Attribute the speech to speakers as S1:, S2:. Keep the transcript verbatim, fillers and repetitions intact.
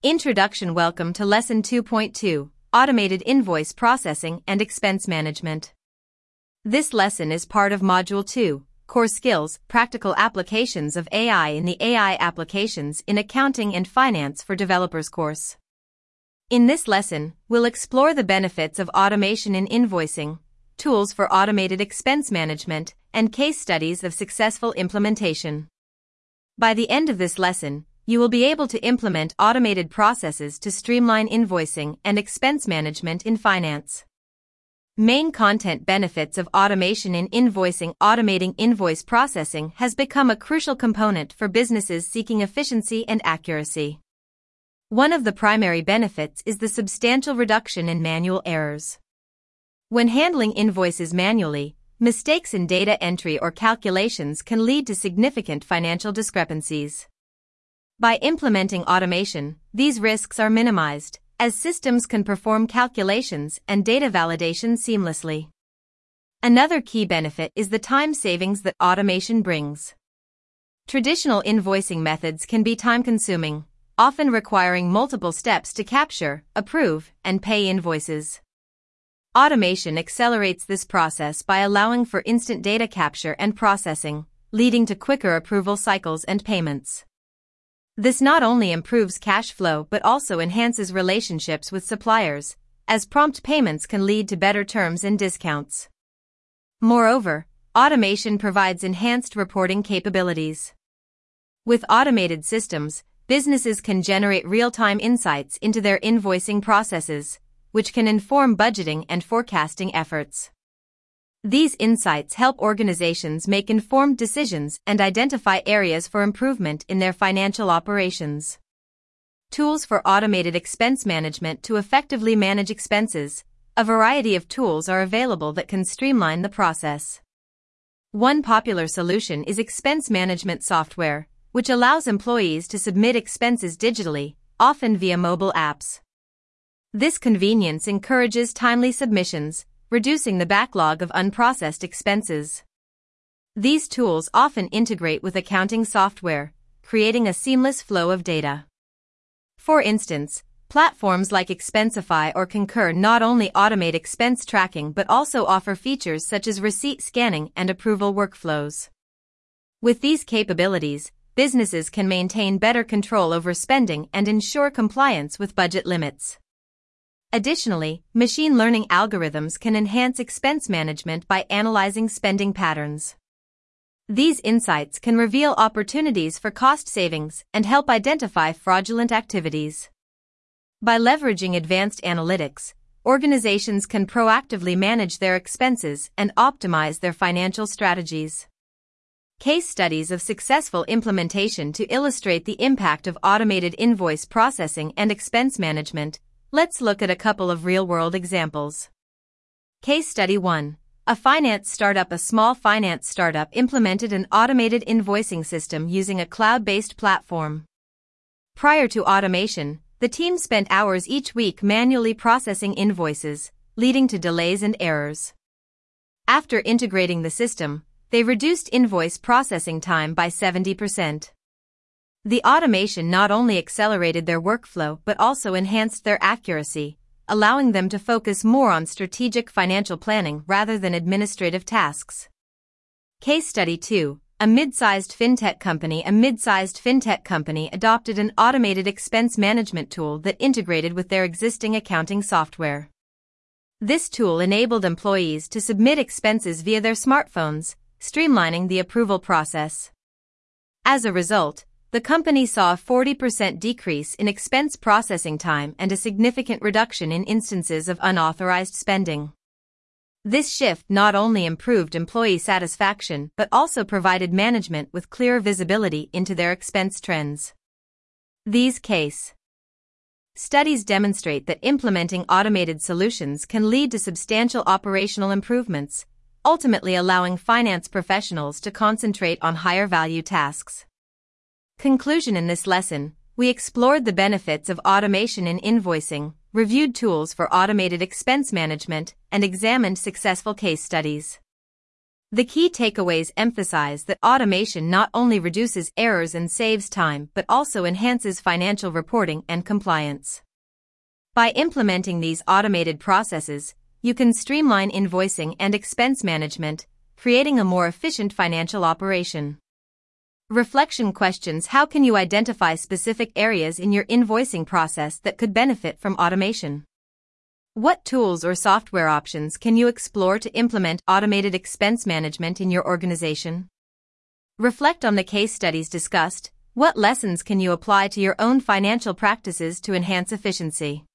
S1: Introduction. Welcome to Lesson two point two, Automated Invoice Processing and Expense Management. This lesson is part of Module two, Core Skills, Practical Applications of A I in the A I Applications in Accounting and Finance for Developers course. In this lesson, we'll explore the benefits of automation in invoicing, tools for automated expense management, and case studies of successful implementation. By the end of this lesson, you will be able to implement automated processes to streamline invoicing and expense management in finance. Main content benefits of automation in invoicing. Automating invoice processing has become a crucial component for businesses seeking efficiency and accuracy. One of the primary benefits is the substantial reduction in manual errors. When handling invoices manually, mistakes in data entry or calculations can lead to significant financial discrepancies. By implementing automation, these risks are minimized, as systems can perform calculations and data validation seamlessly. Another key benefit is the time savings that automation brings. Traditional invoicing methods can be time-consuming, often requiring multiple steps to capture, approve, and pay invoices. Automation accelerates this process by allowing for instant data capture and processing, leading to quicker approval cycles and payments. This not only improves cash flow but also enhances relationships with suppliers, as prompt payments can lead to better terms and discounts. Moreover, automation provides enhanced reporting capabilities. With automated systems, businesses can generate real-time insights into their invoicing processes, which can inform budgeting and forecasting efforts. These insights help organizations make informed decisions and identify areas for improvement in their financial operations. Tools for automated expense management. To effectively manage expenses, a variety of tools are available that can streamline the process. One popular solution is expense management software, which allows employees to submit expenses digitally, often via mobile apps. This convenience encourages timely submissions, reducing the backlog of unprocessed expenses. These tools often integrate with accounting software, creating a seamless flow of data. For instance, platforms like Expensify or Concur not only automate expense tracking but also offer features such as receipt scanning and approval workflows. With these capabilities, businesses can maintain better control over spending and ensure compliance with budget limits. Additionally, machine learning algorithms can enhance expense management by analyzing spending patterns. These insights can reveal opportunities for cost savings and help identify fraudulent activities. By leveraging advanced analytics, organizations can proactively manage their expenses and optimize their financial strategies. Case studies of successful implementation. To illustrate the impact of automated invoice processing and expense management, let's look at a couple of real-world examples. Case Study one. A finance startup. A small finance startup implemented an automated invoicing system using a cloud-based platform. Prior to automation, the team spent hours each week manually processing invoices, leading to delays and errors. After integrating the system, they reduced invoice processing time by seventy percent. The automation not only accelerated their workflow but also enhanced their accuracy, allowing them to focus more on strategic financial planning rather than administrative tasks. Case Study two. A mid-sized fintech company. A mid-sized fintech company adopted an automated expense management tool that integrated with their existing accounting software. This tool enabled employees to submit expenses via their smartphones, streamlining the approval process. As a result, the company saw a forty percent decrease in expense processing time and a significant reduction in instances of unauthorized spending. This shift not only improved employee satisfaction but also provided management with clearer visibility into their expense trends. These case studies demonstrate that implementing automated solutions can lead to substantial operational improvements, ultimately allowing finance professionals to concentrate on higher-value tasks. Conclusion. In this lesson, we explored the benefits of automation in invoicing, reviewed tools for automated expense management, and examined successful case studies. The key takeaways emphasize that automation not only reduces errors and saves time but also enhances financial reporting and compliance. By implementing these automated processes, you can streamline invoicing and expense management, creating a more efficient financial operation. Reflection questions: how can you identify specific areas in your invoicing process that could benefit from automation? What tools or software options can you explore to implement automated expense management in your organization? Reflect on the case studies discussed. What lessons can you apply to your own financial practices to enhance efficiency?